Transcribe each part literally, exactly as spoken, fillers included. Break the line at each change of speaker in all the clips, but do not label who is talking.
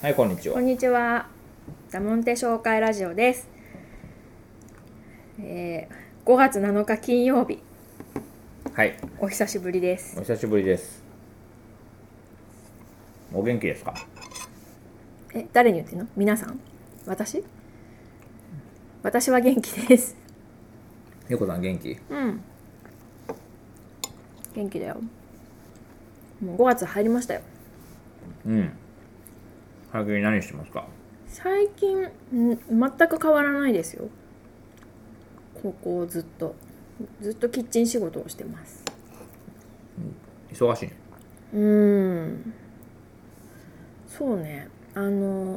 はい、こんにちは。
こんにちは。ダモンテ紹介ラジオです。えー、ごがつなのか金曜日。
はい。
お久しぶりです。
お久しぶりです。お元気ですか？
え、誰に言ってんの？皆さん？私？私は元気です。
ゆうこさん元気？
うん。元気だよ。もうごがつ入りましたよ。
うん。最近何してますか？
最近ん全く変わらないですよ。ここずっとずっとキッチン仕事をしてます。
忙しいね。
うーん。そうね。あの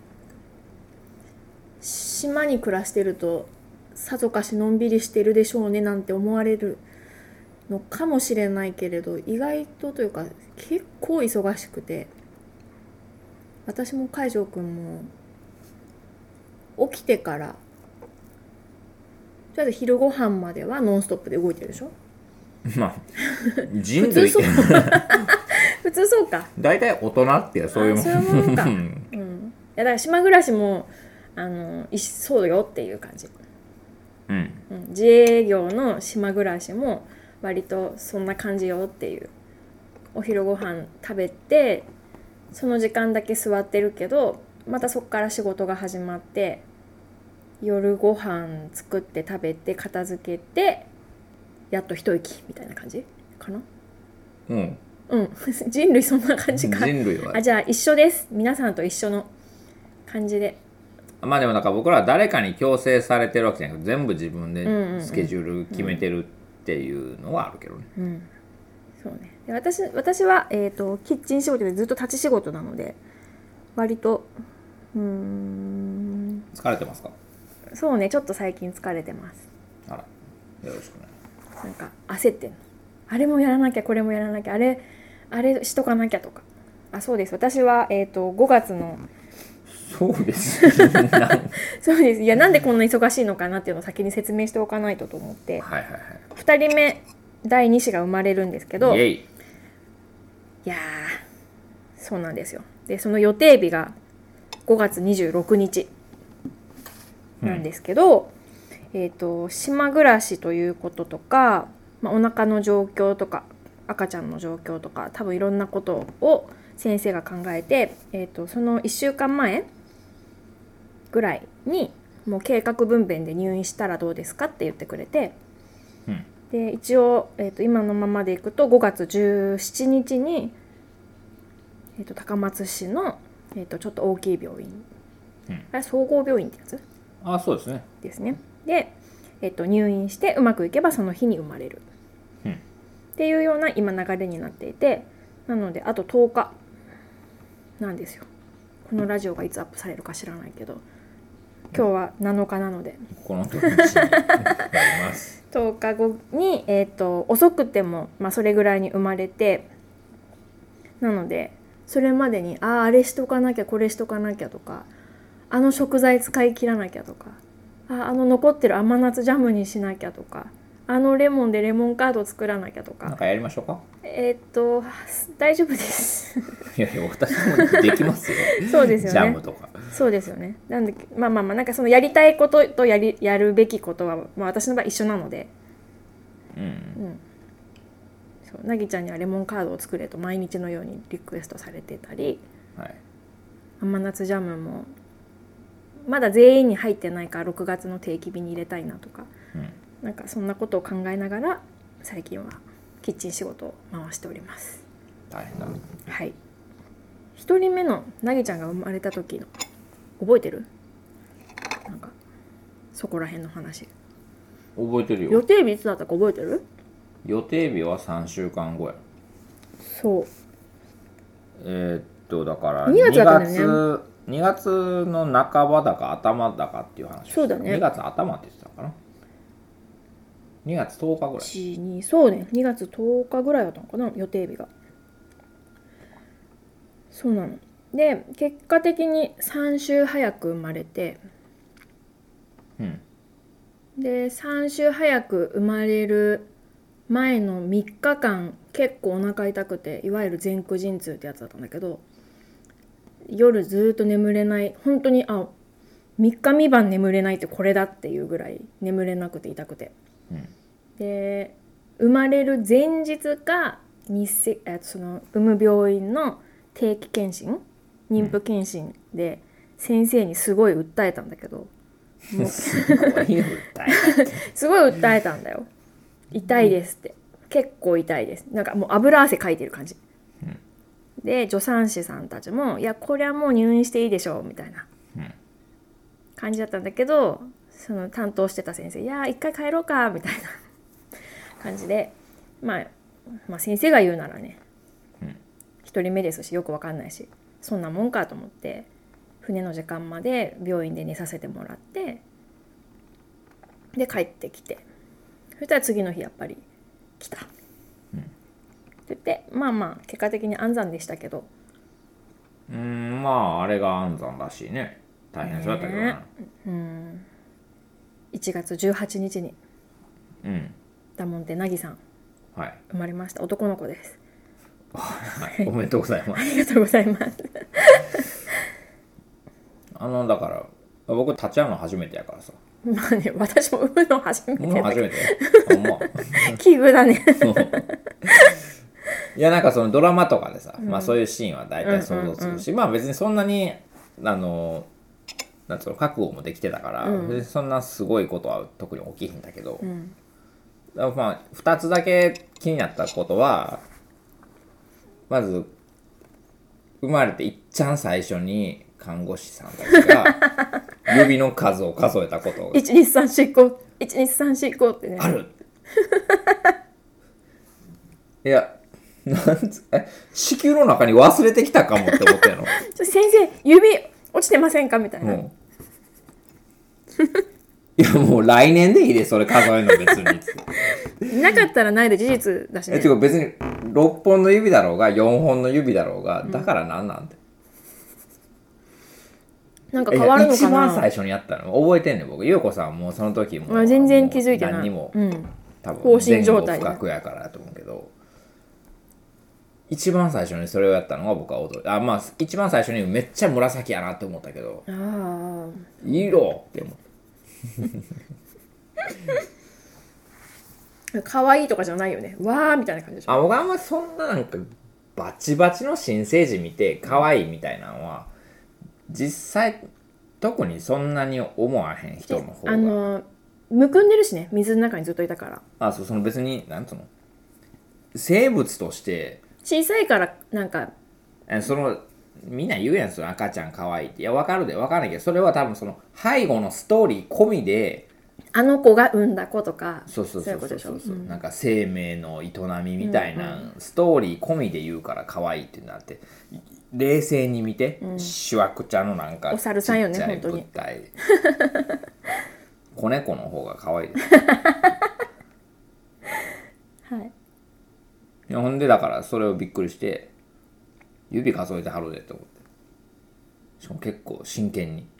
島に暮らしてるとさぞかしのんびりしてるでしょうねなんて思われるのかもしれないけれど、意外とというか結構忙しくて、私も海条くんも起きてからとりあえず昼ご飯まではノンストップで動いてるでしょ。
まあ、人類
普通そう普通そうか。
大体大人ってそういうもん。
そういうものか、うん、いやだから島暮らしもあのそうよっていう感じ、
うん、
うん、自営業の島暮らしも割とそんな感じよっていう。お昼ご飯食べてその時間だけ座ってるけど、またそこから仕事が始まって、夜ご飯作って食べて片付けてやっと一息みたいな感じかな。
うん
うん人類そんな感じか。
人類は
あ、じゃあ一緒です。皆さんと一緒の感じで。
まあでもなんか僕らは誰かに強制されてるわけじゃなくて、全部自分でスケジュール決めてるっていうのはあるけどね。
うん、うん、そうね。で 私, 私は、えーと、キッチン仕事でずっと立ち仕事なので割とうーん
疲れてますか？
そうね、ちょっと最近疲れてます。
あら、よろしくね。
なんか焦ってんの。あれもやらなきゃこれもやらなきゃ、あれあれしとかなきゃとか。あ、そうです。私は、えーと、ごがつの
そうです
そうです。いや、なんでこんな忙しいのかなっていうのを先に説明しておかないとと思って、
はいはいはい。
ふたりめだいに子が生まれるんですけど、
イエイ。
いやーそうなんですよ。でその予定日がごがつにじゅうろくにちなんですけど、うん、えーと、島暮らしということとか、まあ、お腹の状況とか赤ちゃんの状況とか多分いろんなことを先生が考えて、えーと、そのいっしゅうかんまえぐらいにもう計画分娩で入院したらどうですかって言ってくれて、
うん、
で一応、えーと、今のままでいくとごがつじゅうしちにちに、えーと、高松市の、えーと、ちょっと大きい病院、うん、あれ総合病院ってやつ
あ、そうですね。
ですね。で、えっと、入院してうまくいけばその日に生まれる、うん、っていうような今流れになっていて、なのであととおかなんですよ。このラジオがいつアップされるか知らないけど、今日はなのかなので
この土日になります
とおかごに、えー、と遅くても、まあ、それぐらいに生まれて、なのでそれまでにあああれしとかなきゃこれしとかなきゃとか、あの食材使い切らなきゃとか、あ, あの残ってる甘夏ジャムにしなきゃとか、あのレモンでレモンカード作らなきゃとか。
なんかやりましょうか。
えー、っと大丈夫です
いやいや、私もできますよ
そうですよね、
ジャムとか。
そうですよね。なんでまあまあまあなんかそのやりたいこととやりやるべきことは、まあ、私の場合一緒なので、
うん、うん、
そうなぎちゃんにはレモンカードを作れと毎日のようにリクエストされてたり、
はい、
甘夏ジャムもまだ全員に入ってないからろくがつの定期日に入れたいなとか、うん、なんかそんなことを考えながら最近はキッチン仕事を回しております。
大変だ。
はい。ひとりめのなぎちゃんが生まれた時の覚えてる？なんかそこら辺の話
覚えてるよ。
予定日いつだったか覚えてる？
予定日はさんしゅうかんごや。
そう。
えー、っとだから
にがつだったんだよね。
にがつの半ばだか頭だかっていう話。
そうだね。
にがつ頭って言ってたかな。にがつとおかぐらい。い
ちにそうね。にがつとおかぐらいだったのかな、予定日が。そうなの。で結果的にさん週早く生まれて、うん、でさん週早く生まれる前のみっかかん結構お腹痛くて、いわゆる前駆陣痛ってやつだったんだけど、 夜ずっと眠れない、本当にあみっかみばん眠れないってこれだっていうぐらい眠れなくて痛くて、
うん、
で生まれる前日か日赤その産む病院の定期検診妊婦検診で先生にすごい訴えたんだけど、もう
すごい訴え
すごい訴えたんだよ。痛いですって、結構痛いです、なんかもう油汗かいてる感じ、うん、で助産師さんたちもいやこれはもう入院していいでしょうみたいな感じだったんだけど、その担当してた先生いや一回帰ろうかみたいな感じで、まあ、まあ先生が言うならね、うん、ひとりめですしよくわかんないしそんなもんかと思って船の時間まで病院で寝させてもらって、で帰ってきて、そしたら次の日やっぱり来た、うん、って言ってまあまあ結果的に安産でしたけど、
うーんまああれが安産らしいね。大変そうだったけどな、ね、
うんいちがつじゅうはちにちに、うん、ダモンテナギさん、はい、生まれました。男の子です。
はい、おめでとうございます。
ありがとうございます。
あのだから僕立ち会うの初めてやからさ。
まあね、私も産むの初めてだけど。
初めて。ほんま。
奇遇だね。
いやなんかそのドラマとかでさ、うん、まあそういうシーンは大体想像するし、うんうんうん、まあ別にそんなにあのなんつうの覚悟もできてたから、うん、別にそんなすごいことは特に起きひんだけど、うん、だからまあふたつだけ気になったことは、まず生まれていっちゃん最初に看護師さんたちが指の数を数えたことが
いちにさんしごいちにさんしごってね
あるいやなんつえ子宮の中に忘れてきたかもって思ってんの
先生指落ちてませんかみたいな、うん、い
やもう来年でいいでそれ数えるの別に
なかったらないで事実だしね。
えてか別にろっぽんの指だろうがよんほんの指だろうが、だからなんなんて、
うん、なんか変わるのかな。
一番最初にやったの覚えてんねん僕。優子さんもその時も
全然気づいてない。
何にも、
うん、
多分前後不覚やからだと思うけど、一番最初にそれをやったのが僕は驚いた。あまあ一番最初にめっちゃ紫やなって思ったけど、あ色って思った
可愛いとかじゃないよね。わーみたいな感じでしょ。
あ僕あんまそんななんかバチバチの新生児見て可愛いみたいなのは実際特にそんなに思わへん人の方が、あの
むくんでるしね、水の中にずっといたから。
あそうその別になんつうの生物として
小さいからなんか
そのみんな言うやんその赤ちゃん可愛いって。いや分かるで分かんないけど、それは多分その背後のストーリー込みで
あの子が産んだ子とか
そうそうそうそうそうそう、うん、なんか生命の営みみたいなストーリー込みで言うから可愛いってなって、冷静に見て、うん、シュワクちゃんのなんか
お猿さんよね本当に
子猫の方が可愛いです
はい。
いやほんでだからそれをびっくりして指数えてはるでって思って、しかも結構真剣に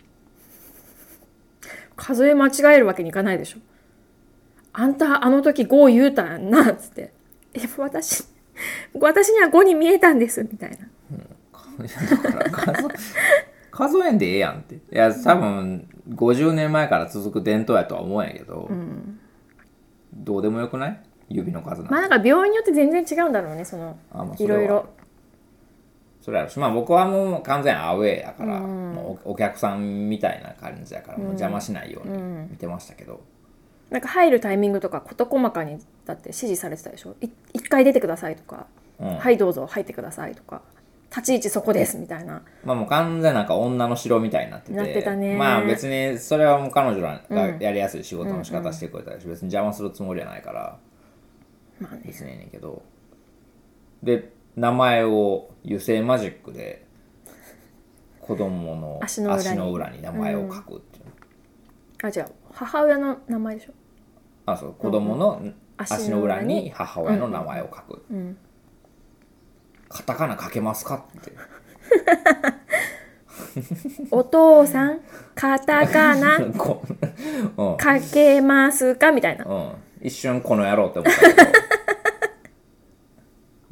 数え間違えるわけにいかないでしょ。あんたあの時ご言うたんなっつってえ私私にはごに見えたんですみたいな、
うん、だから数, 数えんでええやんって。いや多分ごじゅうねんまえから続く伝統やとは思うんやけど、うん、どうでもよくない？指の数なんて。
まあなんか病院によって全然違うんだろうね、そのいろいろ。
それあるし、まあ僕はもう完全アウェーやから、うん、もう お, お客さんみたいな感じやから、もう邪魔しないように見てましたけど、うんうん、
なんか入るタイミングとか事細かにだって指示されてたでしょ。い一回出てくださいとか、うん、はいどうぞ入ってくださいとか、立ち位置そこですみたいな。
まあもう完全なんか女の城みたいになってて、
なってたね。
まあ別にそれはもう彼女がやりやすい仕事の仕方してくれたりし、うんうん、別に邪魔するつもりはないから、まあね、別にいいねんけど、で名前を油性マジックで子供の足の 裏, 足の裏に名前を書くっていう、
うん、あじゃあ母親の名前でしょ。
あそう子供の足の裏に母親の名前を書く、うんうん、カタカナ書けますかって
お父さんカタカナ書けますかみたいな、
うん、一瞬この野郎って思ったけど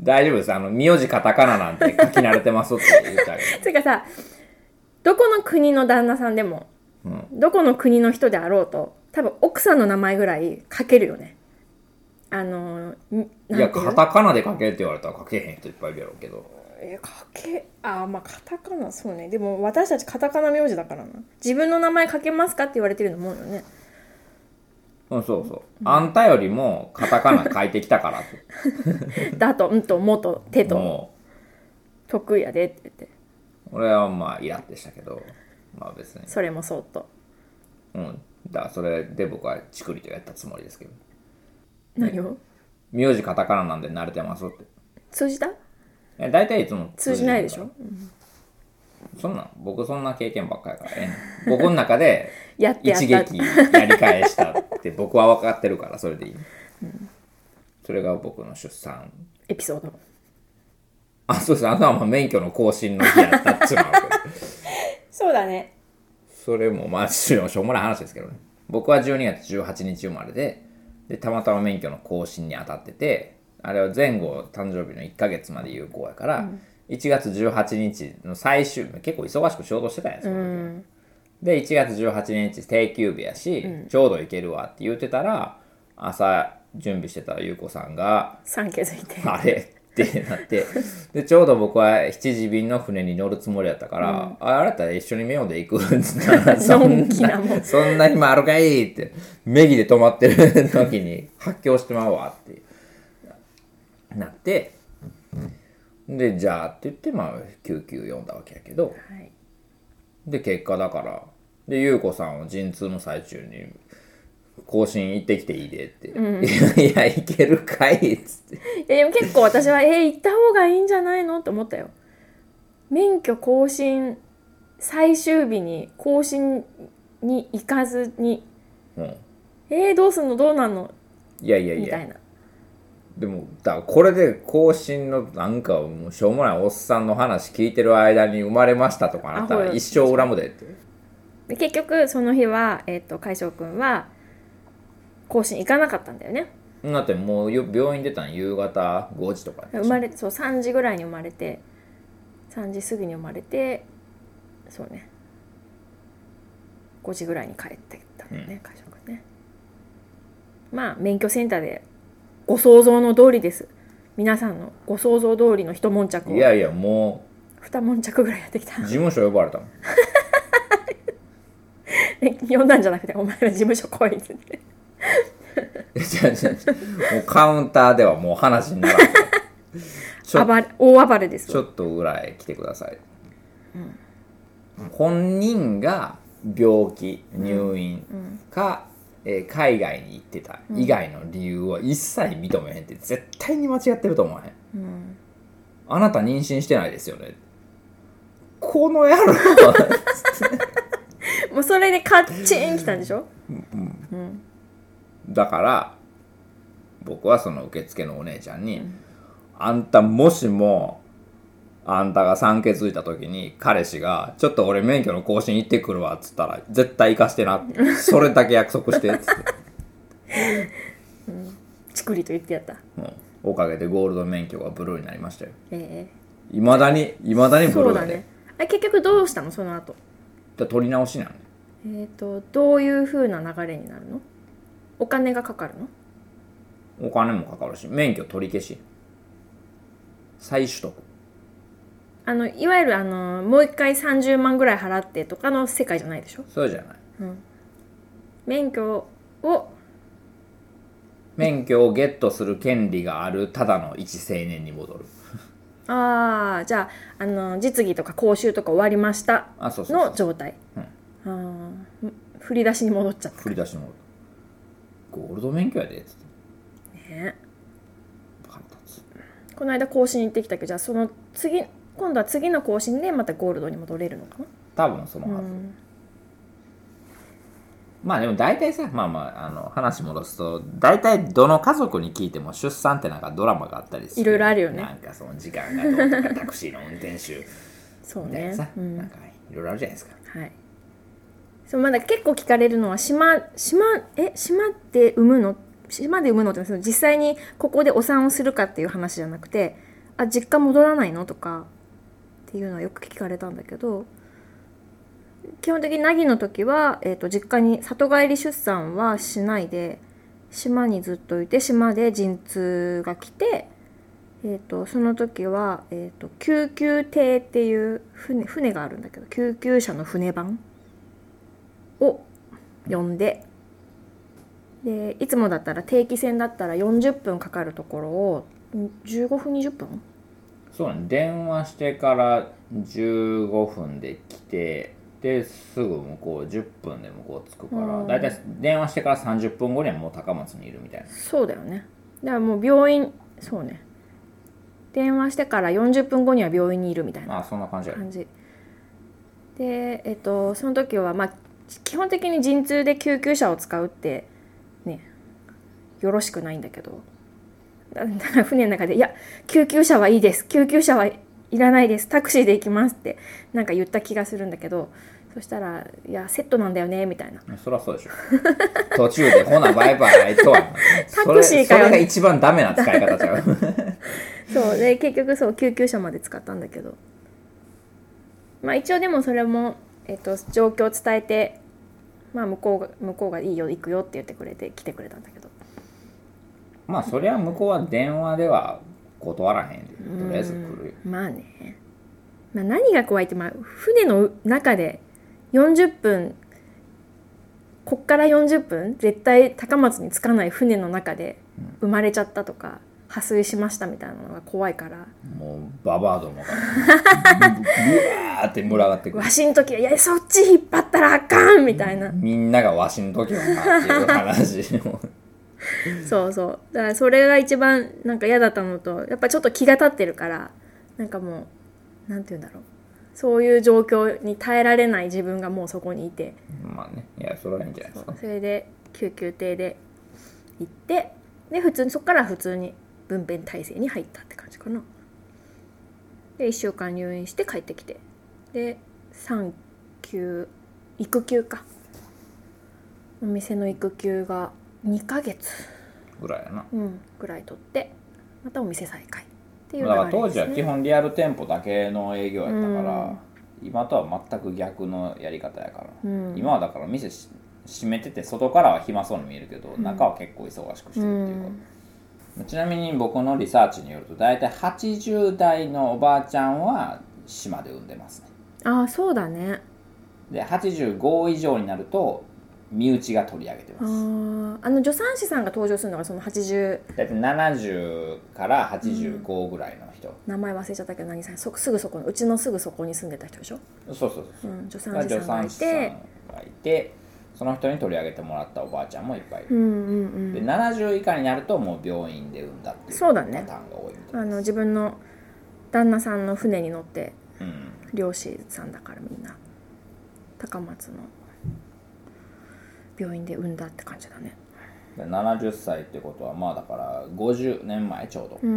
大丈夫です。あの名字カタカナなんて書き慣れてますって言ってあげる。
つうかさ、どこの国の旦那さんでも、うん、どこの国の人であろうと多分奥さんの名前ぐらい書けるよね。あの
いやカタカナで書けって言われたら書けへん人いっぱいいるやろうけど、
え書けあまあカタカナそうね。でも私たちカタカナ名字だからな。自分の名前書けますかって言われてるのもんよね。
うん、そうそう、うん、あんたよりもカタカナ書いてきたからって
だとんともと手と得意やでって言って、
俺はまあイラッてしたけど、まあ別に
それもそうと、
うんだからそれで僕はチクリとやったつもりですけど。
何を？
名字カタカナなんで慣れてますって。
通じた？
え大体いつも
通じないでしょ、うん、
そんな僕そんな経験ばっかりからね僕の中で
やってやった
一撃やり返したって僕は分かってるからそれでいい、うん、それが僕の出産
エピソード。
あそうです。あとはまあ免許の更新の日やったっつうの
そうだね。
それもまあしょうもない話ですけどね。僕はじゅうにがつじゅうはちにち生まれで、でたまたま免許の更新に当たってて、あれは前後誕生日のいっかげつまで有効やから、うん、いちがつじゅうはちにちの最終結構忙しく仕事してたんですよ、うん、でいちがつじゅうはちにち定休日やし、うん、ちょうど行けるわって言ってたら、朝準備してた優子さんが
産気づいて
あれってなってでちょうど僕はしちじ便の船に乗るつもりやったから、うん、ああれだったら一緒にメオで行くってそんなそんな暇あるかいってメギで止まってる時に発狂してまうわってなって、でじゃあって言ってまあ救急呼んだわけやけど、はい、で結果だからで優子さんを陣痛の最中に更新行ってきていいでって、うん、いや行けるかいっつって
えでも結構私はえー、行った方がいいんじゃないのって思ったよ。免許更新最終日に更新に行かずに、うん、えー、どうすんのどうなんの
いやいやいや
みたいな。
でもだからこれで更新のなんかもうしょうもないおっさんの話聞いてる間に生まれましたとかなったら一生恨むでって。
で結局その日は、えーと、海翔くんは更新行かなかったんだよね。
だってもう病院出たの夕方ごじとか
生まれそうさんじぐらいに生まれてさんじ過ぎに生まれてそうねごじぐらいに帰ってたんだよね、うん、海翔くんね。まあ免許センターでご想像の通りです。皆さんのご想像通りの一悶着を
いやいやも
う二悶着ぐらいやってきた。
事務所呼ばれたもん
呼んだんじゃなくてお前ら事務所来いって言って
もうカウンターではもう話にならない
暴れ大暴れです。
ちょっとぐらい来てください、うん、本人が病気入院か、うんうんえー、海外に行ってた以外の理由は一切認めへんって絶対に間違ってると思わへん、うん、あなた妊娠してないですよねこの野郎
もうそれでカッチン来たんでしょ、うんうん、
だから僕はその受付のお姉ちゃんに、うん、あんたもしもあんたが産気づいた時に彼氏がちょっと俺免許の更新行ってくるわっつったら絶対行かしてなそれだけ約束してっつって、
うん、チクリと言ってやった、
うん、おかげでゴールド免許がブルーになりましたよ。ええー、いまだにいまだにブルーだね。そうだね。
あれ結局どうしたのその後。
取り直しなのね。
えーとどういう風な流れになるの？お金がかかるの？
お金もかかるし免許取り消し再取得
あのいわゆるあのもう一回さんじゅうまんぐらい払ってとかの世界じゃないでしょ。
そうじゃない、
うん、免許を
免許をゲットする権利があるただの一青年に戻る
ああじゃあ、あの実技とか講習とか終わりましたの状態。ああ振り出しに戻っちゃった。
振り出しに戻ったゴールド免許やでっつってね。
この間更新行ってきたけどじゃあその次今度は次の更新でまたゴールドに戻れるのかな。
多分そのはず、うん、まあでも大体さまあまああの話戻すと大体どの家族に聞いても出産ってなんかドラマがあったりする。
いろいろあるよね。
なんかその時間がどうとかタクシーの運転手
そうね
さ、うん、なんかいろいろあるじゃないですか。
はいそうまだ結構聞かれるのは島島え島で産むの島で産むのって実際にここでお産をするかっていう話じゃなくてあ実家戻らないのとかっていうのはよく聞かれたんだけど、基本的に凪の時は、えー、と実家に里帰り出産はしないで島にずっといて、島で陣痛が来て、えー、とその時は、えー、と救急艇っていう船、船があるんだけど、救急車の船番を呼んで、でいつもだったら定期船だったらよんじゅっぷんかかるところをじゅうごふんにじゅっぷん、
そうね、電話してからじゅうごふんで来て、ですぐ向こうじゅっぷんで向こう着くから、だいたい電話してからさんじゅっぷんごにはもう高松にいるみたいな。
そうだよね。だからもう病院、そうね、電話してからよんじゅっぷんごには病院にいるみたいな
あそんな感じや
感じで、えっとその時はまあ基本的に陣痛で救急車を使うってねよろしくないんだけど、だから船の中で「いや救急車はいいです、救急車はいらないです、タクシーで行きます」ってなんか言った気がするんだけど、そしたら「いやセットなんだよね」みたいな。
そりゃそうでしょ途中で「ほなバイバイ」とは
タクシーかよ、
それ、それが一番ダメな使い方ちゃう
そうで結局そう救急車まで使ったんだけど、まあ一応でもそれも、えっと、状況を伝えて、まあ、向こうが向こうがいいよ行くよって言ってくれて来てくれたんだけど、
まあそりゃ向こうは電話では断らへんで、とりあえず来るよ。
まあね、まあ、何が怖いって、まあ、船の中でよんじゅっぷん、こっからよんじゅっぷん絶対高松に着かない船の中で生まれちゃったとか、破水しましたみたいなのが怖いから、
もうババアどもがブワーって群がってくる。
わしの時はいやそっち引っ張ったらあかんみたいな、
みんながわしの時はなっていう話
そうそう、だからそれが一番なんか嫌だったのと、やっぱちょっと気が立ってるから、なんかもうなんて言うんだろう、そういう状況に耐えられない自分がもうそこにいて、
まあね、いやそれはいいんじゃないですか。
それで救急艇で行って、で普通にそこから普通に分娩体制に入ったって感じかな。でいっしゅうかん入院して帰ってきて、で産休育休か、お店の育休がにかげつ
ぐらいやな、
うん、ぐらい取って、またお店再開っていう流
だから
れですね。
当時は基本リアル店舗だけの営業やったから、
うん、
今とは全く逆のやり方やから、
うん、
今はだから店し閉めてて外からは暇そうに見えるけど、うん、中は結構忙しくしてるっていうか、うん、ちなみに僕のリサーチによると大体はちじゅう代のおばあちゃんは島で産んでますね。
ああそうだね。で
はちじゅうご以上になると身内が取り上げてます。
ああの助産師さんが登場するのがそのはちじゅう、
大体ななじゅうからはちじゅうごぐらいの人、
うん、名前忘れちゃったけど何さん、そすぐそこのうちのすぐそこに住んでた人でしょ。
そうそうそうそう、
うん、助産師さんがいて、
助産師さんがいて、その人に取り上げてもらったおばあちゃんもいっぱいいる、
うんうんうん、
でななじゅう以下になるともう病院で産んだっていうパターンが多いみたいです。
あの自分の旦那さんの船に乗って、
うん、
漁師さんだからみんな高松の病院で産んだって感じだね。
でななじゅっさいってことはまあだからごじゅうねんまえちょうど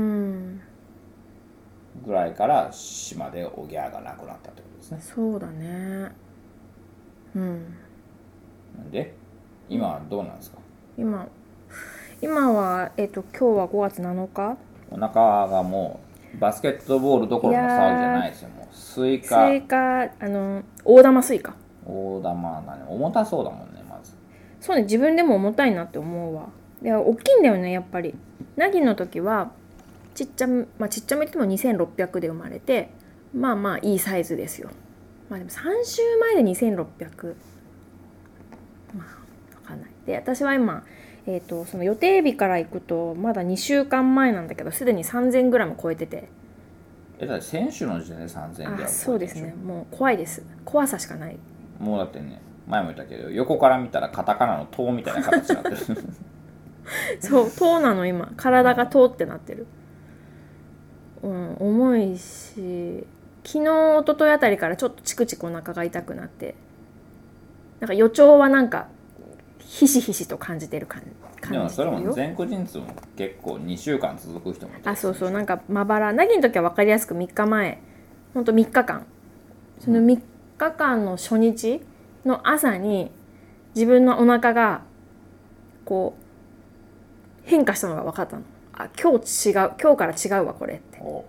ぐらいから島でおぎゃーがなくなったってことですね。
そうだね。うん
で今はどうなんですか。
今今は、えっと、今日はごがつなのか、
お腹がもうバスケットボールどころの騒ぎじゃないですよ。もうスイカ
スイカ、あの大玉スイカ、
大玉なの重たそうだもんね。まず
そうね、自分でも重たいなって思うわ。いや大きいんだよねやっぱり。凪の時はちっちゃめ、まあ、ちっちゃめって言ってもにせんろっぴゃくで生まれて、まあまあいいサイズですよ。まあでもさん週前でにせんろっぴゃく、まあ分かんない。で私は今、えーと、その予定日から行くとまだにしゅうかんまえなんだけど、すでに さんぜんグラム 超えてて。
えだって選手の時点でさんぜんグラム
あ、そうですね。もう怖いです。怖さしかない。
もうだってね、前も言ったけど横から見たらカタカナの塔みたいな形になってる
そう塔なの今、体が塔ってなってる。うん、重いし、昨日一昨日あたりからちょっとチクチクお腹が痛くなって、なんか予兆はなんかひしひしと感じてる感じ。
でもそれも前駆陣痛も結構にしゅうかん続く人もいた。
あ、そうそう、なんかまばら。凪の時は分かりやすくみっかまえ、ほんとみっかかん、そのみっかかんの初日の朝に自分のお腹がこう変化したのが分かったの。あ、今日違う、今日から違うわこれって。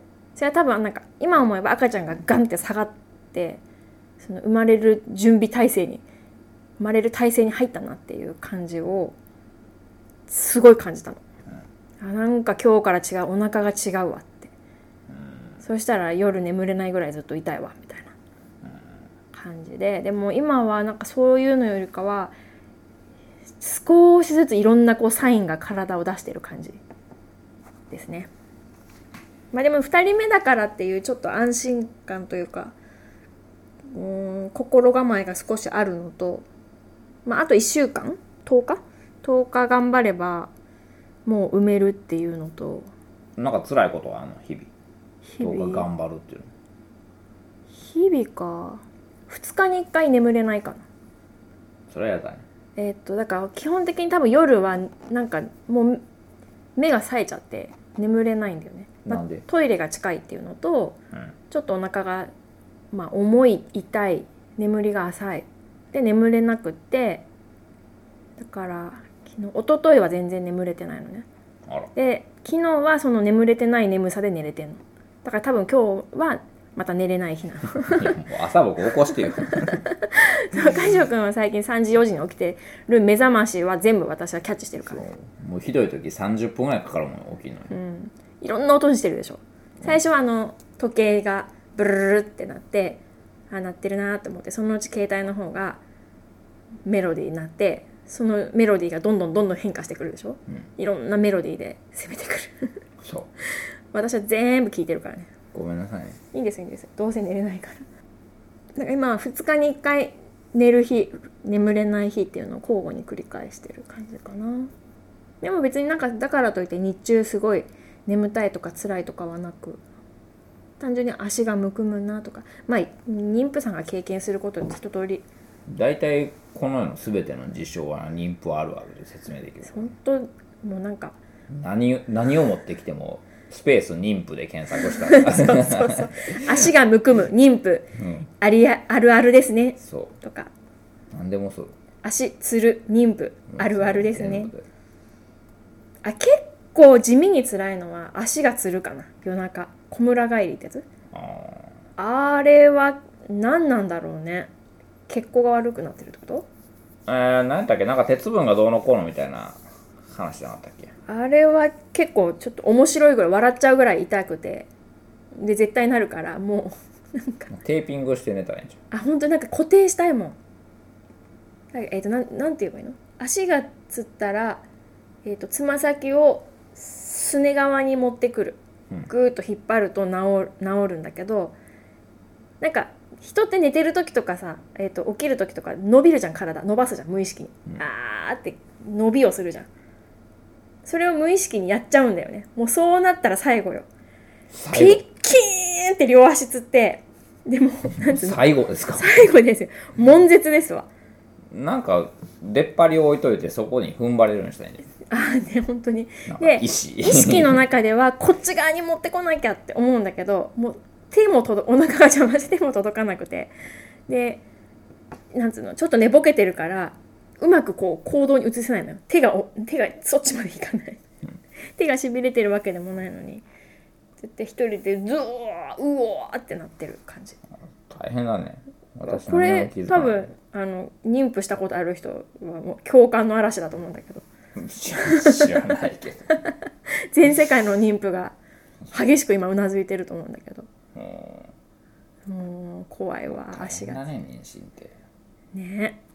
それは多分なんか今思えば赤ちゃんがガンって下がってその生まれる準備体制に生まれる体制に入ったなっていう感じをすごい感じたの、うん、あなんか今日から違うお腹が違うわって、うん、そしたら夜眠れないぐらいずっと痛いわみたいな感じで、でも今はなんかそういうのよりかは少しずついろんなこうサインが体を出してる感じですね。まあでもふたりめだからっていうちょっと安心感というかうーん心構えが少しあるのと、まあ、あといっしゅうかんとおかとおか頑張ればもう産めるっていうのと、
なんか辛いことはあの日々
日々
とおか頑張るっていうの
日々かふつかにいっかい眠れないかな。
それはやだね。
えーっとだから基本的に多分夜はなんかもう目が冴えちゃって眠れないんだよね。
なんで？
トイレが近いっていうのと、
うん、
ちょっとお腹がまあ重い痛い眠りが浅いで眠れなくって、だから昨日一昨日は全然眠れてないのね。
あら
で昨日はその眠れてない眠さで寝れてんの。だから多分今日はまた寝れない日なの。
いやもう朝僕起こしてよ。
海翔くんは最近さんじよじに起きてる目覚ましは全部私はキャッチしてるから、ね、
もうひどい時さんじゅっぷんぐらいかかるもん起きるのに、
うん、いろんな音してるでしょ。最初はあの時計がブルルルってなってあ鳴ってるなと思って、そのうち携帯の方がメロディーになってそのメロディーがどんどんどんどん変化してくるでしょ、うん、いろんなメロディーで攻めてくる。
そう
私は全部聞いてるからね。
ごめんなさいね。
いいんですいいんです、どうせ寝れないから。だから今ふつかにいっかい寝る日眠れない日っていうのを交互に繰り返してる感じかな。でも別になんかだからといって日中すごい眠たいとか辛いとかはなく、単純に足がむくむなとか、まあ妊婦さんが経験することって一通り
大体この世の全ての事象は妊婦あるあるで説明できる。
本当もうなんか
何, 何を持ってきてもスペース妊婦で検索したら
そうそうそう足がむくむ妊婦、うん、ありあるあるですね
そう
とか
何でもそう
足つる妊婦あるあるですね。あ結構地味に辛いのは足がつるかな。夜中小村帰りってやつ。 あ, あれは何なんだろうね。血行が悪くなってるってこと？
えー、何だっけ、なんか鉄分がどうのこうのみたいな話じゃなかったっけ。
あれは結構ちょっと面白いぐらい笑っちゃうぐらい痛くて、で絶対なるからもうなんか
テーピングして寝たらいいんじ
ゃん。あ本当なんか固定したいもん。えっ、ー、と な, なんて言えばいいの。足がつったらえーとつま先をすね側に持ってくる、ぐーっと引っ張ると治る、治るんだけど、なんか人って寝てる時とかさ、えーと起きる時とか伸びるじゃん、体伸ばすじゃん無意識に、うん、あーって伸びをするじゃん。それを無意識にやっちゃうんだよね。もうそうなったら最後よ。ピッキーンって両足つって、でもなんつうの
最後ですか。
最後ですよ。悶絶ですわ。
なんか出っ張りを置いといてそこに踏ん張れるようにしたいんです。
あね本当に。で意識の中ではこっち側に持ってこなきゃって思うんだけど、もう手も届お腹が邪魔して手も届かなくて、でなんつうのちょっと寝ぼけてるからうまくこう行動に移せないのよ。手が手がそっちまでいかない、うん、手がしびれてるわけでもないのに絶対一人でズーうおーってなってる感じ。
大変だね。私
これ多分あの妊婦したことある人はもう共感の嵐だと思うんだけど。
知らないけど
全世界の妊婦が激しく今うなずいてると思うんだけど、もう怖いわ足が。
大変だね妊娠って
ね。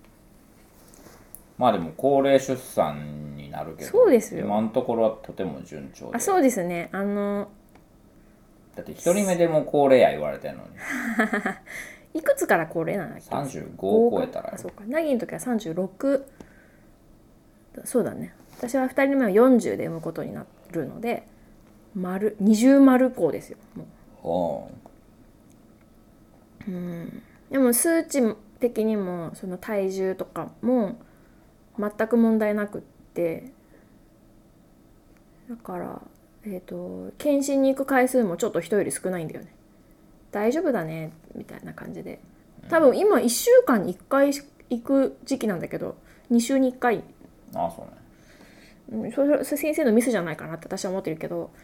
まあでも高齢出産になるけど、
そうですよ。
今のところはとても順調で。
あそうですね。あの
だって一人目でも高齢や言われてるのに
いくつから高齢なんだっけ。
さんじゅうごを超えたら。
あそうか、ナギの時はさんじゅうろく。そうだね。私はふたりめはよんじゅうで産むことになるので丸二重丸校ですよもう。うん。でも数値的にもその体重とかも全く問題なくって、だからえっと検診に行く回数もちょっと人より少ないんだよね。大丈夫だねみたいな感じで、多分今いっしゅうかんにいっかい行く時期なんだけどに週にいっかい。
ああそうね。
それ先生のミスじゃないかなって私は思ってるけど、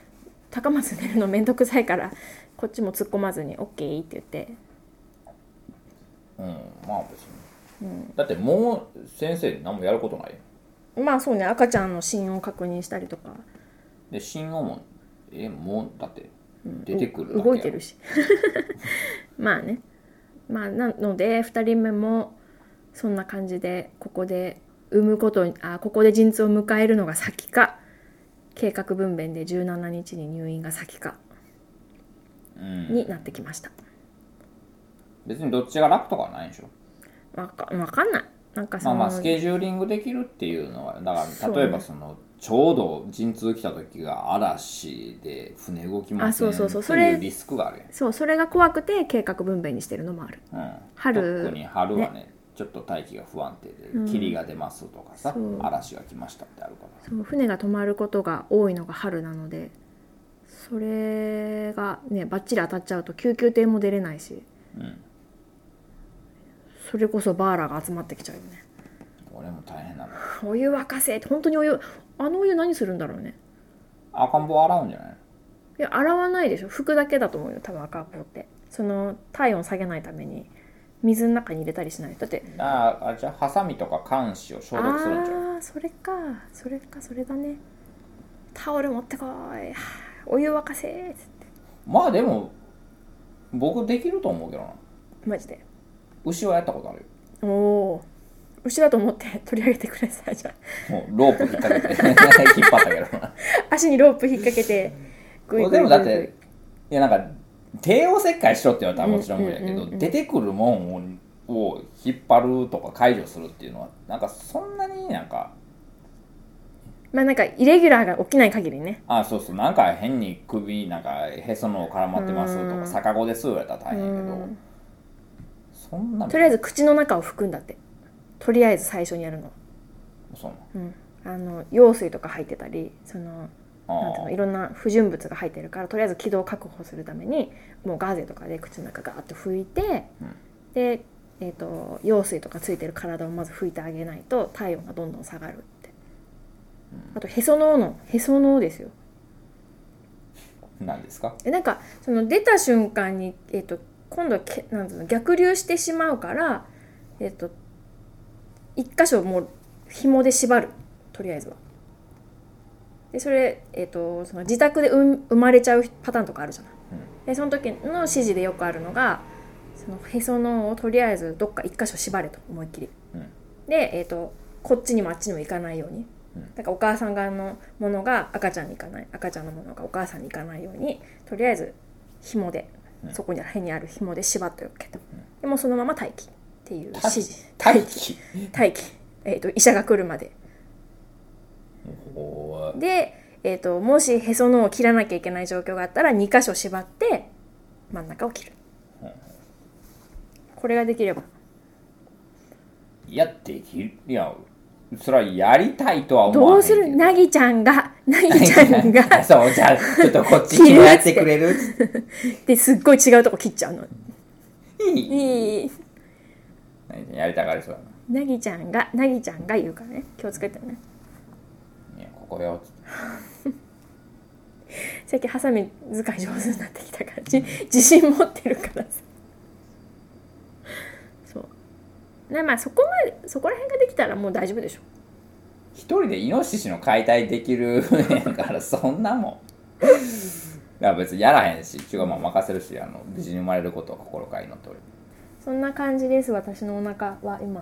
高松寝るのめんどくさいからこっちも突っ込まずに OK って言って、
うん、まあ別に、うん、だってもう先生に何もやることないよ。
まあそうね、赤ちゃんの心音確認したりとか
で心音もえもうだって出てくるだけ、うん、
動いてるしまあね、まあなのでふたりめもそんな感じでここで産むことにあここで陣痛を迎えるのが先か、計画分娩でじゅうしちにちに入院が先かになってきました、
うん、別にどっちが楽とかはないでしょ。
わか、わかんない。なんかその
まあまあスケジューリングできるっていうのはだから例えばそのちょうど陣痛来た時が嵐で船動きませんっていうリスクがあるやん。
そうそれが怖くて計画分娩にしてるのもある、うん、春
特に春はね、ねちょっと大気が不安定で、うん、霧が出ますとかさ嵐が来ましたってあるから、
そう船が止まることが多いのが春なので、それがねバッチリ当たっちゃうと救急艇も出れないし、うん、それこそバーラが集まってきちゃうよね。
俺も大変なの。
お湯沸かせって本当にお湯、あのお湯何するんだろうね。
赤ん坊洗うんじゃない？
いや洗わないでしょ、拭くだけだと思うよ多分赤ん坊って。その体温下げないために水の中に入れたりしない。だって
ああじゃあハサミとか鉗子を消毒するんじゃん。
ああそれかそれかそれだね。タオル持ってこいお湯沸かせーっつって。
まあでも僕できると思うけどな。
マジで
牛はやったことあるよ。
おお牛だと思って取り上げてください。じゃ
あもうロープ引っ掛けて引っ張ったけど
足にロープ引っ掛けて
グイグイグイグイ。でもだっていやなんか帝王切開しろって言われたらもちろん無理やけど、うんうんうんうん、出てくるもんを、を引っ張るとか解除するっていうのはなんかそんなになんか
まあなんかイレギュラーが起きない限りね。
あそうそうなんか変に首になんかへその緒絡まってますとか逆子ですやったら大変やけど、そんな
とりあえず口の中を拭くんだって。とりあえず最初にやるの。
そう
なの、うん、あの羊水とか入ってたりそのなんていうのいろんな不純物が入ってるからとりあえず気道を確保するためにもうガーゼとかで口の中ガーッと拭いて、うん、で、えーと、羊水とかついてる体をまず拭いてあげないと体温がどんどん下がるって、うん、あとへその緒のへその緒ですよ。
何ですか？
えなんかその出た瞬間に、えーと、今度はけなんていうの逆流してしまうから、えーと、一箇所もう紐で縛るとりあえずは。でそれ、えー、とその自宅で生まれちゃうパターンとかあるじゃない、うん、でその時の指示でよくあるのがそのへその緒をとりあえずどっか一箇所縛れと思いっきり、うん、で、えー、とこっちにもあっちにも行かないように、うん、だからお母さん側のものが赤ちゃんに行かない赤ちゃんのものがお母さんに行かないようにとりあえず紐で、うん、そこに辺にある紐で縛っておけと、うん、でもそのまま待機っていう指示
待機
待機、えー、と医者が来るまでで、えーと、もしへその緒を切らなきゃいけない状況があったらに箇所縛って真ん中を切る、うん、これができれば
やってきるいやそれはやりたいとは思わないけど
どうするなぎちゃんがなぎちゃんが
そうじゃあちょっとこっちにやってくれる
ですっごい違うとこ切っちゃうの
いいいいやりたがりそうだ
ななぎちゃんがなぎちゃんが言うからね気をつけてね
ここよ
最近ハサミ使い上手になってきたから自信持ってるからさそうねまあそこまでそこら辺ができたらもう大丈夫でしょ。
一人でイノシシの解体できるからそんなもんいや別にやらへんし違うまあ任せるしあの無事に生まれることを心から祈っておる。
そんな感じです私のお腹は今、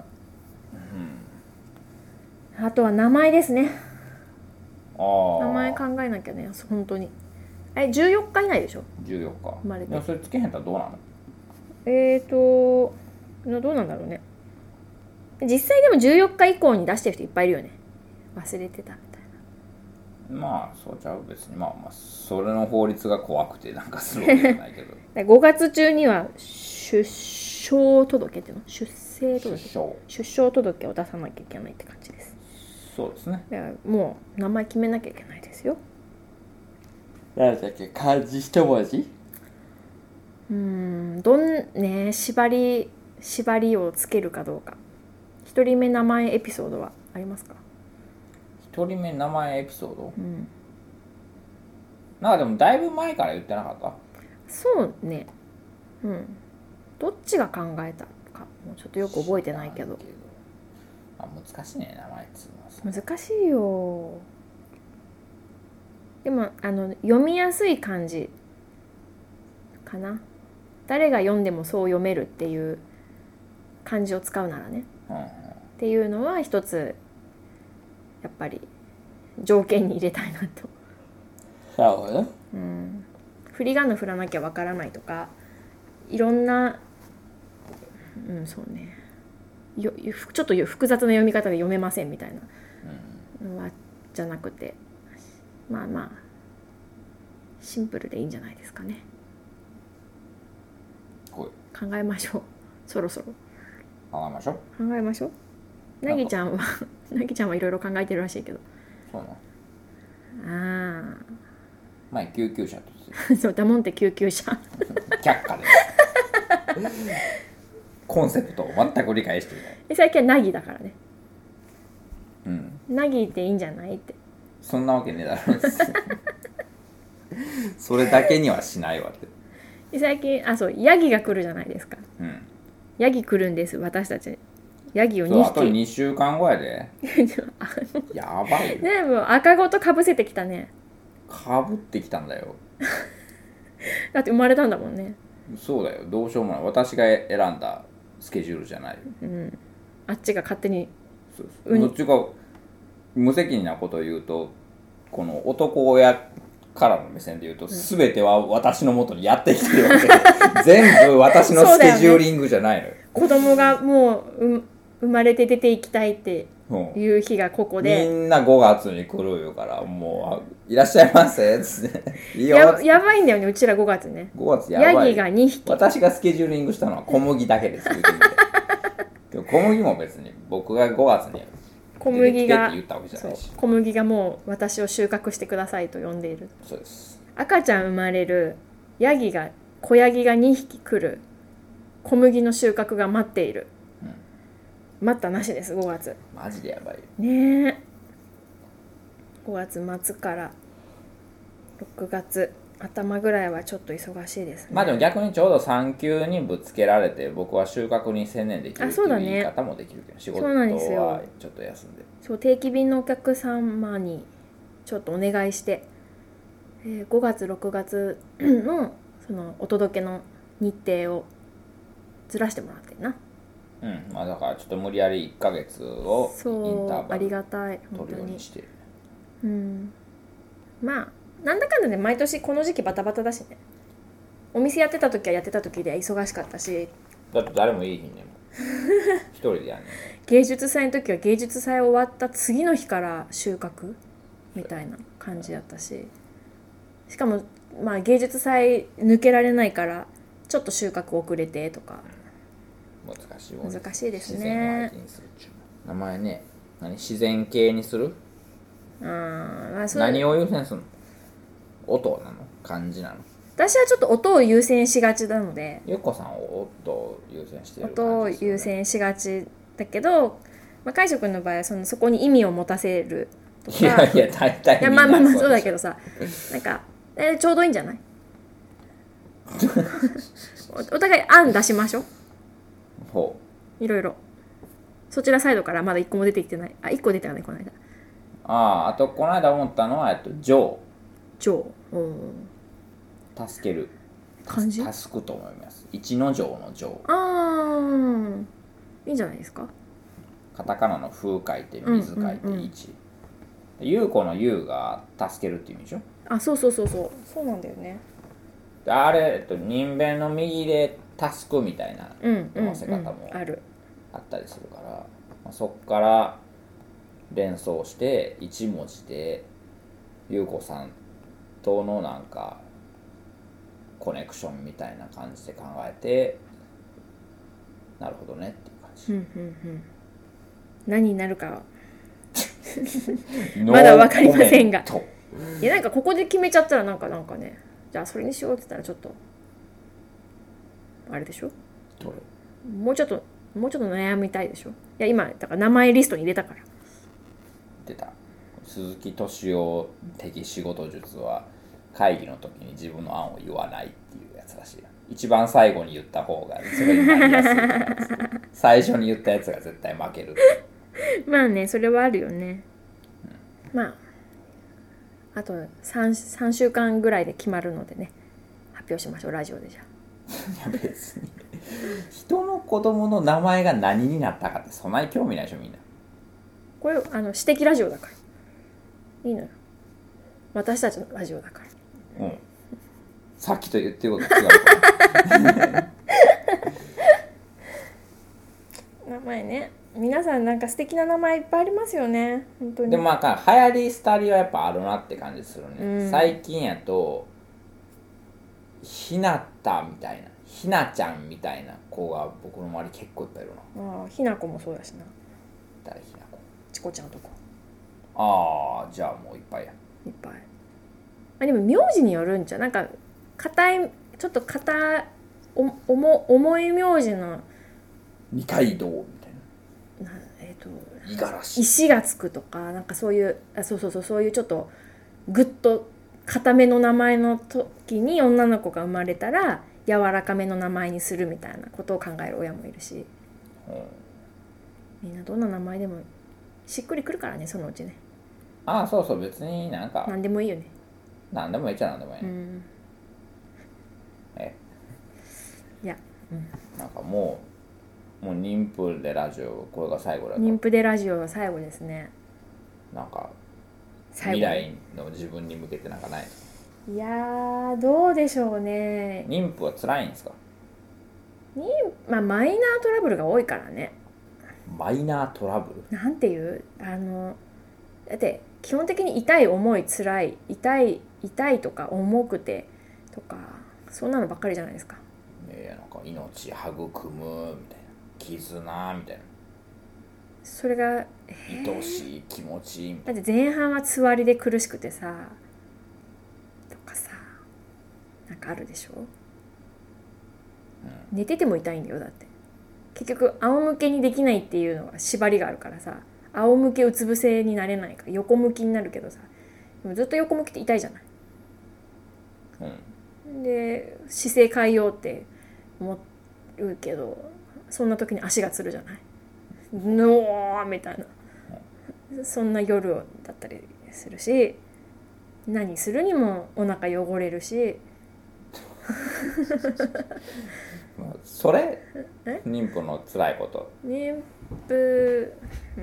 うん、あとは名前ですね。
あ
名前考えなきゃね本当にえじゅうよっか以内でしょ
じゅうよっか
生まれて。
でもそれつけへんたらどうなの？
えーとどうなんだろうね。実際でもじゅうよっか以降に出してる人いっぱいいるよね。忘れてたみたい
な。まあそうちゃう別にまあまあそれの法律が怖くてなんかするわけじゃないけど
ごがつ中には出生届っていうの出生届
出生
出生届を出さなきゃいけないって感じです。
そうですね。
だからもう名前決めなきゃいけないですよ。
誰だっけ漢字一文字？
うーんどんね縛り縛りをつけるかどうか。一人目名前エピソードはありますか？
一人目名前エピソード？うん。 なんかでもだいぶ前から言ってなかった？
そうね。うん。どっちが考えたかもうちょっとよく覚えてないけど。
あ、難しいね、名前っつうのは。
難しいよ。でもあの読みやすい漢字かな。誰が読んでもそう読めるっていう漢字を使うならね、
うんうん、
っていうのは一つやっぱり条件に入れたいなと。
なるほどね。
うん、振り仮名振らなきゃわからないとか、いろんな、うんそうね、よちょっと複雑な読み方で読めませんみたいなのはじゃなくて、まあまあシンプルでいいんじゃないですかね。考えましょう。そろそろ
考えましょう。
考えましょう。なぎちゃんはなぎちゃんはいろいろ考えてるらしいけど。
そうな
の。ああ。
前救急車と
そう、ダモンテ救急車。
却下です。コンセプトを全く理解していない。
で最近はなぎだからね。
うん。
なぎっていいんじゃないって。
そんなわけねえだろ。それだけにはしないわって。
で最近あそうヤギが来るじゃないですか。
うん。
ヤギ来るんです私たち。ヤギをにひき。
あとにしゅうかんごやで。やばいよ。
でも赤子とかぶせてきたね。
かぶってきたんだよ。
だって生まれたんだもんね。
そうだよ、どうしようもない。私が選んだスケジュールじゃないよ。
うん、あっちが勝手に。
そうそう、どっちか無責任なことを言うと、この男親からの目線で言うと、うん、全ては私のもとにやってきてるわけで全部私のスケジューリングじゃないのよ。よ
子供がもう、う生まれて出ていきたいっていう日がここで、
うん、みんなごがつに来るよからもういらっしゃいませっつっていいよ
や, やばいんだよねうちらごがつね。
ごがつやばい。
ヤギがにひき。
私がスケジューリングしたのは小麦だけです小麦も別に僕がごがつに
小麦が
出てきてって言ったわけじゃないし、
小麦がもう私を収穫してくださいと呼んでいる。
そうです。
赤ちゃん生まれる。ヤギが子ヤギがにひき来る。小麦の収穫が待っている、うん、待ったなしですごがつ。
マジでやばい
ねえ。ごがつ末からろくがつ頭ぐらいはちょっと忙しいですね。
まあでも逆にちょうど産休にぶつけられて僕は収穫に専念できるっていう言い方もできるけど、仕事はちょっと休んで、
そう定期便のお客様にちょっとお願いして、えー、ごがつろくがつのそのお届けの日程をずらしてもらってるな。
うん、まあだからちょっと無理やりいっかげつをインターバル
ありがたい
取るようにしてる。
うん、まあなんだかんだで毎年この時期バタバタだしね。お店やってた時はやってた時で忙しかったし。
だって誰もいい日ね一人でやんねん。
芸術祭の時は芸術祭終わった次の日から収穫みたいな感じだったし、しかもまあ芸術祭抜けられないからちょっと収穫遅れてとか、
うん、難しい
難しいですね。
名前ね、何自然系にする？
あ、まあ、そ
何を優先するの？音なの？漢字なの？
私はちょっと音を優先しがちなので。
ゆっこさん音を優先してる感じですよね。
音を優先しがちだけど、まあ、海翔君の場合は そ, のそこに意味を持たせるとか。
いやいや大体みんな
まあまあまあそうだけどさなんか、えー、ちょうどいいんじゃないお, お互い案出しましょう。
ほ
ういろいろそちらサイドからまだいっこも出てきてない。あいっこ出てないこの間。
ああ、あとこの間思ったのは、えっと、ジョー。
ジョ
ー。助ける。
漢字？
助くと思います。一のジョーのジョー。
ああ、いいんじゃないですか。
カタカナの風書いて水書いて一。ゆうこのゆうが助けるっていう意味でしょ。
あ、そうそうそうそうそうなんだよね。
あれ、えっと、人弁の右で助くみたいな読ませ方もあったりするから、まあ、そっから連想して一文字でゆうこさんとのなんかコネクションみたいな感じで考えて、なるほどねっていう感じ。
うんうんうん、何になるかはまだ分かりませんが、いやなんかここで決めちゃったらなんかなんかね、じゃあそれにしようって言ったらちょっとあれでしょ。
どれ？
もうちょっともうちょっと悩みたいでしょ。いや今だから名前リストに入れたから。
出た。鈴木敏夫的仕事術は会議の時に自分の案を言わないっていうやつらしい。一番最後に言った方がそれになりやすいからです、ね、最初に言ったやつが絶対負ける
まあねそれはあるよね、うん、まああと 3, 3週間ぐらいで決まるのでね発表しましょうラジオで。じゃ
あいや別に人の子供の名前が何になったかってそんなに興味ないでしょみんな。
これあの私的ラジオだからいいのよ、私たちのラジオだから。
うん、さっきと言ってること違うから
名前ね、皆さんなんか素敵な名前いっぱいありますよね本当に。
でもまあ流行り廃りはやっぱあるなって感じするね、うん、最近やとひなたみたいなひなちゃんみたいな子が僕の周り結構いっぱいいる
な。ああひなこもそうだしな。
誰ひなこ？
チコちゃんとこ。
ああじゃあもういっぱいや。
いっぱい。あでも名字によるんじゃなんか硬いちょっと硬お重重い名字の
二階堂みたいな。
なえっ、ー、と
五十嵐
石がつくとかなんかそういうあそうそうそうそういうちょっとグッと硬めの名前の時に女の子が生まれたら柔らかめの名前にするみたいなことを考える親もいるし、うん、みんなどんな名前でもしっくりくるからねそのうちね。
ああそうそう別になんか
何でもいいよね。
何でもいいっちゃ何でもいい、ね、うん、え
いや、うん、
なんかもうもう妊婦でラジオこれが最後だと。
妊婦でラジオが最後ですね。
なんか未来の自分に向けてなんかない？
いやーどうでしょうね。
妊婦は辛いんですか？
妊まあマイナートラブルが多いからね。
マイナートラブル
なんていうあのだって基本的に痛い重い辛い痛い痛いとか重くてとかそんなのばっかりじゃないですか。
えー、なんか命育むみたいな絆みたいな
それが、え
ー、愛しい気持ちみたい
な。だって前半はつわりで苦しくてさとかさなんかあるでしょ、うん、寝てても痛いんだよ。だって結局仰向けにできないっていうのは縛りがあるからさ仰向けうつ伏せになれないから横向きになるけどさでもずっと横向きって痛いじゃない、うん、で姿勢変えようって思うけどそんな時に足がつるじゃないのーみたいなそんな夜だったりするし何するにもお腹汚れるし
それ妊婦の辛いこと
妊婦、
うん、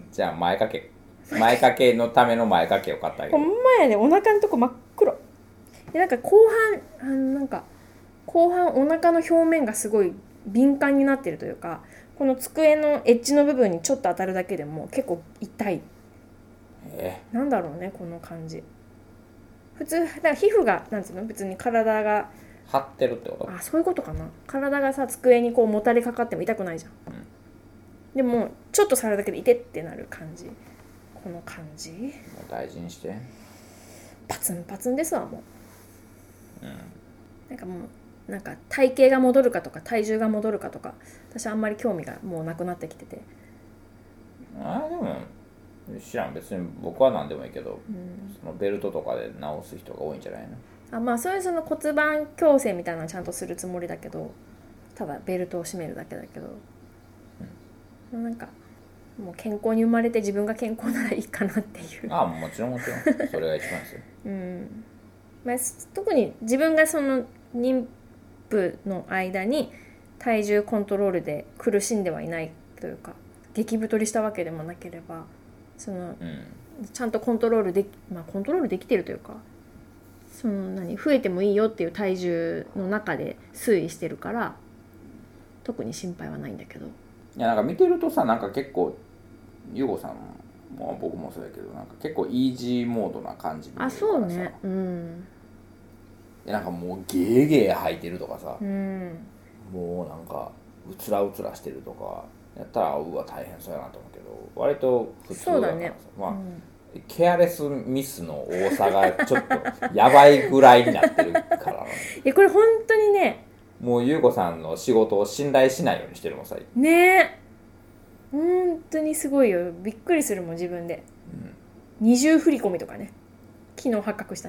じゃあ前掛け前掛けのための前掛けを買ってあげる。
ほんまやでお腹のとこ真っ黒でなんか後半あのなんか後半お腹の表面がすごい敏感になってるというかこの机のエッジの部分にちょっと当たるだけでも結構痛い。
え
ー、なんだろうねこの感じ。普通だから皮膚がなんつうの別に体が
張ってるってこと？
あそういうことかな。体がさ机にこうもたれかかっても痛くないじゃん、うん、でもちょっと触るだけで痛ってなる感じ。この感じもう
大事にして
パツンパツンですわもう、うん、なんかもうなんか体型が戻るかとか体重が戻るかとか私あんまり興味がもうなくなってきてて。
あでも知らん別に僕は何でもいいけど、うん、そのベルトとかで治す人が多いんじゃないの？
あまあそういうその骨盤矯正みたいなのちゃんとするつもりだけどただベルトを締めるだけだけど、うん、なんかもう健康に生まれて自分が健康ならいいかなっていう。
ああもちろんもちろんそれが一番ですよ、
うんまあ、特に自分がその妊婦の間に体重コントロールで苦しんではいないというか激太りしたわけでもなければその、うん、ちゃんとコントロールでき、まあ、コントロールできてるというかその何増えてもいいよっていう体重の中で推移してるから特に心配はないんだけど。
いやなんか見てるとさなんか結構ゆうごさんも僕もそうやけどなんか結構イージーモードな感じに見えるからさ。
あそうねうん
でなんかもうゲーゲー吐いてるとかさ、
うん、
もうなんかうつらうつらしてるとかやったらうわ大変そうやなと思うけど割と普通だからさ、
ね
まあ、うん、ケアレスミスの多さがちょっとやばいぐらいになってるから、ね、
いやこれ本当にね
もう優子さんの仕事を信頼しないようにしてるもんさ
ねえ本当にすごいよびっくりするもん自分で、うん、二重振り込みとかね昨日発覚したね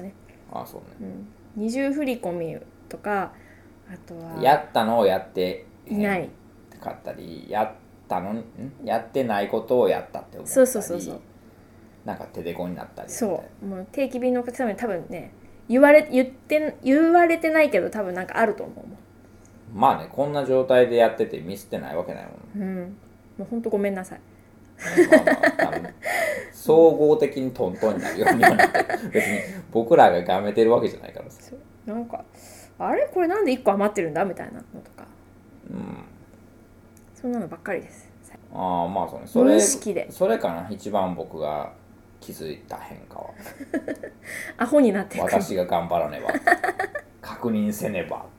あそうね、
うん、二重振り込みとか、あとは
やったのをやって
いない
かったり、やったのんやってないことをやったって思ったり、
そうそうそうそう、
なんか手でこになったり、
そうもう定期便のお客様に多分ね言われ言って言われてないけど多分なんかあると思うもん。
まあね、こんな状態でやっててミスってないわけないもん、
うん、もうほんとごめんなさい。
まあまあ多分総合的にトントンになるようになって別に僕らががめてるわけじゃないからさ。
そうなんかあれこれなんでいっこ余ってるんだみたいなのとか、
うん、
そんなのばっかりです。
ああまあそうね、それ
無意識で
それかな一番僕が気づいた変化は
アホになっていく。
私が頑張らねば確認せねば。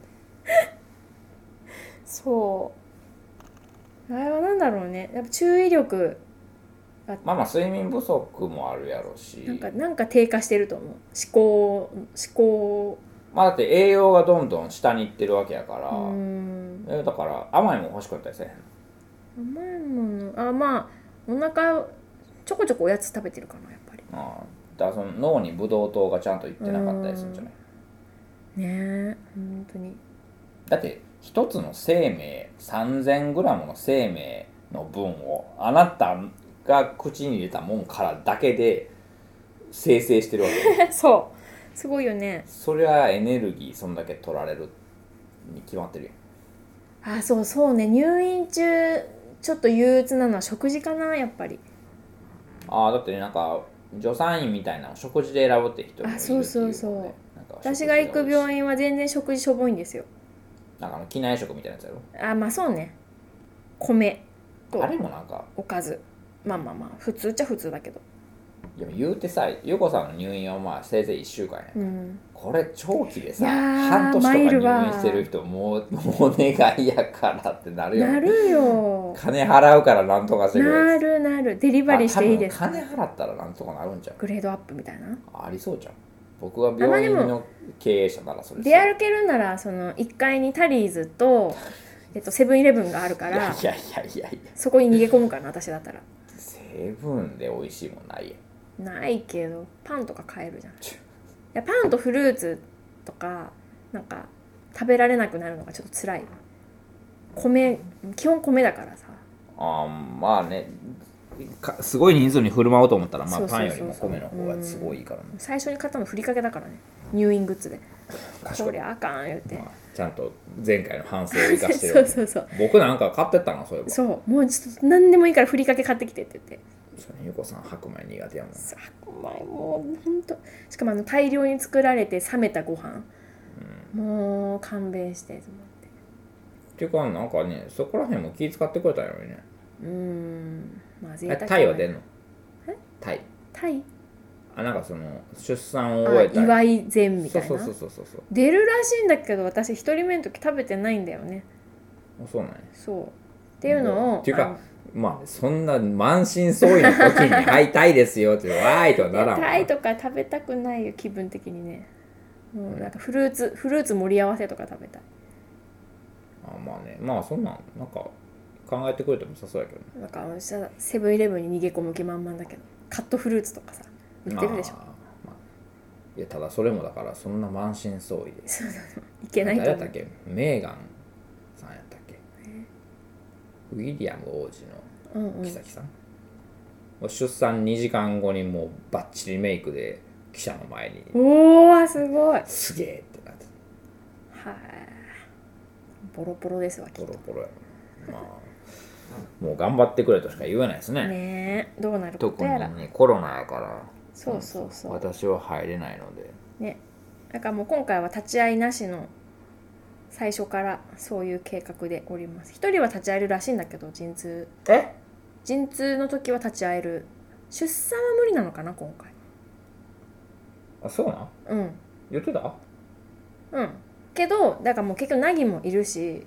そうあれはなんだろうね、やっぱ注意力が
まあまあ睡眠不足もあるやろし、
なんかなんか低下してると思う。思考思考
まあだって栄養がどんどん下にいってるわけやから、
うーん
えだから甘いもん欲しかったりせえへん。
甘いものあまあお腹ちょこちょこおやつ食べてるかなやっぱり。
ああだからその脳にブドウ糖がちゃんといってなかったりするんじゃない。
ねえ本当に。
だって一つの生命 さんぜんグラム の生命の分をあなたが口に入れたもんからだけで生成してるわけ
そうすごいよね。
そりゃエネルギーそんだけ取られるに決まってるやん。
あそうそうね、入院中ちょっと憂鬱なのは食事かなやっぱり。
ああだってね、なんか助産院みたいなの食事で選ぶって人もいるっていうので、
あそうそうそう、
なんか
私が行く病院は全然食事しょぼいんですよ。
なんかあの機内食みたいなやつやろ。
あまあそうね、米と
あれもなんか
おかず、まあまあまあ普通っちゃ普通だけど、
でも言うてさ、ゆこさんの入院はまあせいぜいいっしゅうかんや、
うん、
これ長期でさ
いやー
半年とか入
マイルは
院してる人もうお願いやからってなるよね。
なるよ
金払うからなんとかしてくれ。
なるなる、デリバリーしていいですか。
あ多分金払ったらなんとかなるんちゃう。
グレードアップみたいな。
ありそうじゃん。僕が病院の経営者ならそれ
出歩けるならそのいっかいにタリーズと、えっと、セブンイレブンがあるから、
いやいやいやいやいや、
そこに逃げ込むかな私だったら。
セブンで美味しいもんないやん。
ないけどパンとか買えるじゃん。いやパンとフルーツとかなんか食べられなくなるのがちょっと辛い。米基本米だからさ。
あまあね、かすごい人数に振る舞おうと思ったら、まあ、
そうそうそう
パンよりも米の方がすごいいいからね。
最初に買ったのふりかけだからね、入院グッズで。こりゃあかん言うて、
まあ、ちゃんと前回の反省を生かしてる
そうそうそう、
僕なんか買ってったなそういえば。
そうもうちょっと何でもいいからふりかけ買ってきてって言って。
それゆこさん白米苦手やもん。
さ白米もうほんと、しかもあの大量に作られて冷めたご飯、うん、もう勘弁してと思って。
っていうかなんかね、そこら辺も気使ってくれたんやろね。
うーんまあ贅沢な。
タイは出んの？
え
タイ
タイ
あなんかその出産を終えた
祝い膳みたいな、
そうそうそうそうそう、
出るらしいんだけど私一人目の時食べてないんだよね。
あそうなんや。
そうっていうのを
っていうかまあそんな満身創痍の時に「会いたいですよ」って「わーい」とはならんわ。
タイとか食べたくないよ気分的にね。もうなんかフルーツ、うん、フルーツ盛り合わせとか食べたい。
あまあね、まあそんなんなんか考えてくれても良さそうやけどね。
なんかセブンイレブンに逃げ込む気満々だけどカットフルーツとかさ売ってるでしょ。まあ、
いやただそれもだからそんな満身創痍で
そうそうそういけないと思う。
誰だったっけ、メーガンさんやったっけ、ウィリアム王子の妃さん、うんうん、出産にじかんごにもうバッチリメイクで記者の前に
おーすごい
すげえってなって、
はいボロボロですわ。
ボロボロやまあもう頑張ってくれとしか言えないですね。
ねえどうなることやら。
特に、ね、コロナやから
そうそうそう、
私は入れないので
ね。だからもう今回は立ち会いなしの最初からそういう計画でおります。一人は立ち会えるらしいんだけど陣痛
え
陣痛の時は立ち会える。出産は無理なのかな今回。
あそうなん
うん
言ってた
うんけどだからもう結局ナギもいるし、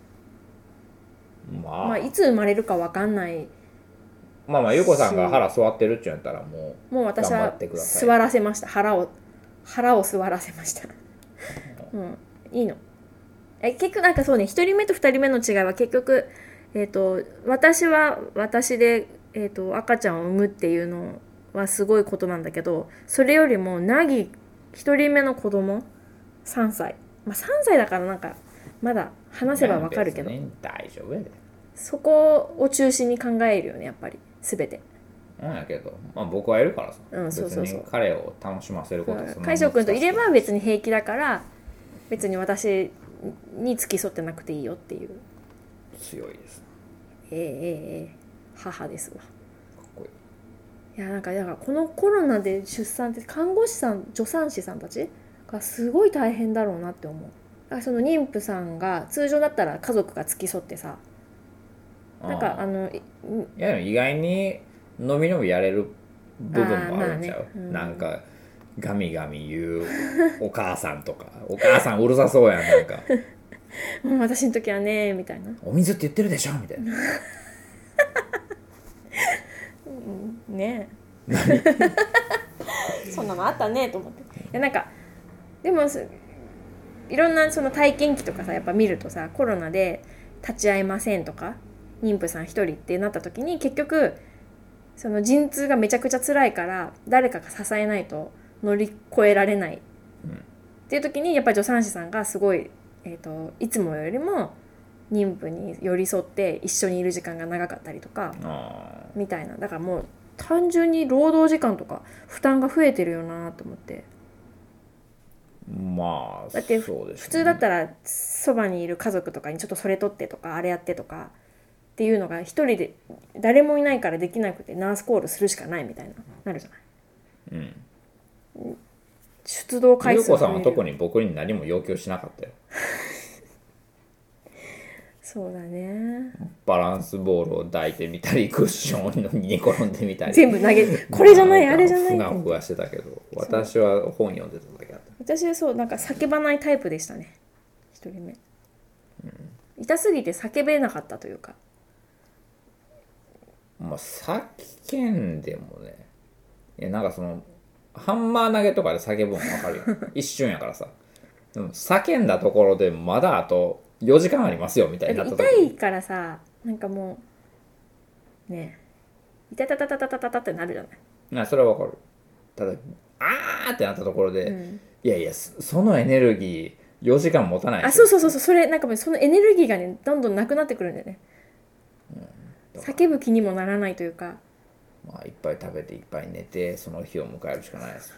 まあ、
まあいつ生まれるか分かんない。
まあまあゆうこさんが腹座ってるっちゅうんやったらもう
もう私は座らせました。腹を腹を座らせましたうんいいの。え結局なんかそうね、ひとりめとふたりめの違いは結局えっと私は私で、えー、と赤ちゃんを産むっていうのはすごいことなんだけど、それよりもナギひとりめの子供さんさい、まあ、さんさいだからなんかまだ話せばわかるけど、
大丈夫やで。
そこを中心に考えるよねやっぱり全て。
なんやけど、まあ、僕はいるからさ、
うん、そうそうそう、
別に彼を楽しませることはそんな
海翔くんといれば別に平気だから別に私に付き添ってなくていいよっていう。
強いです。
ええええええ母ですわ。か
っこい
い。いやなんかだからこのコロナで出産って看護師さん助産師さんたちがすごい大変だろうなって思う。だからその妊婦さんが通常だったら家族が付き添ってさ、なんかあのい
や意外にのびのびやれる部分もあるんちゃう、まあね、うん、なんかガミガミ言うお母さんとかお母さんうるさそうやん、なんか
もう私の時はねみたいな、
お水って言ってるでしょみたいな
ねえそんなのあったねと思って。いやなんかでもいろんなその体験記とかさやっぱ見るとさ、コロナで立ち会えませんとか妊婦さん一人ってなった時に結局その陣痛がめちゃくちゃ辛いから誰かが支えないと乗り越えられない、うん、っていう時にやっぱり助産師さんがすごい、えーと、いつもよりも妊婦に寄り添って一緒にいる時間が長かったりとかみたいな。だからもう単純に労働時間とか負担が増えてるよなと思って。
まあ
だって
そうですね、
普通だったらそばにいる家族とかにちょっとそれ取ってとかあれやってとかっていうのが一人で誰もいないからできなくてナースコールするしかないみたいななるじゃない、うん、出動回数
優子さんは特に僕に何も要求しなかったよ
そうだね。
バランスボールを抱いてみたりクッションに寝転んでみたり
全部投げこれじゃないあれじゃない
ふがふがしてたけど、私は本読んでただけだった。
私はそうなんか叫ばないタイプでしたね一人目、うん、痛すぎて叫べなかったというか、
まあ叫んでもね、いやなんかそのハンマー投げとかで叫ぶの分かるよ一瞬やからさ。でも叫んだところでまだあとよじかんありますよみたいになった時、
痛いからさなんかもうねえ痛たたたたたたたってなるじゃない。
なそれは分かる。ただあーってなったところで、うん、いやいやそのエネルギーよじかん持たないで
しょ。あそうそうそうそう、それなんかもうそのエネルギーがねどんどんなくなってくるんだよね、うん、叫ぶ気にもならないというか、
まあいっぱい食べていっぱい寝てその日を迎えるしかないです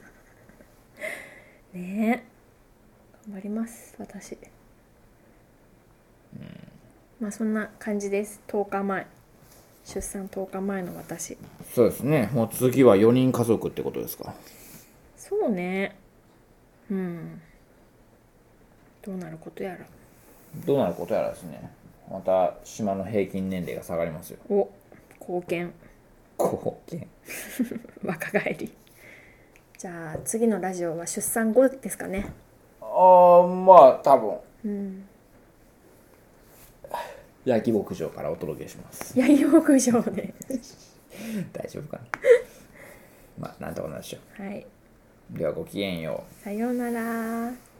ねえ頑張ります私、うん、まあそんな感じです。とおかまえ出産とおかまえの私。
そうですね、もう次はよにん家族ってことですか。
そうね、うんどうなることやら
どうなることやらですね。また島の平均年齢が下がりますよ。
お貢献
貢献
若返り。じゃあ次のラジオは出産後ですかね。
ああまあ多分、うん、焼き牧場からお届けします。
焼き牧場で
大丈夫かなまあなんとかなるでしょう。
はい、
ではごきげんよ
う。さようなら。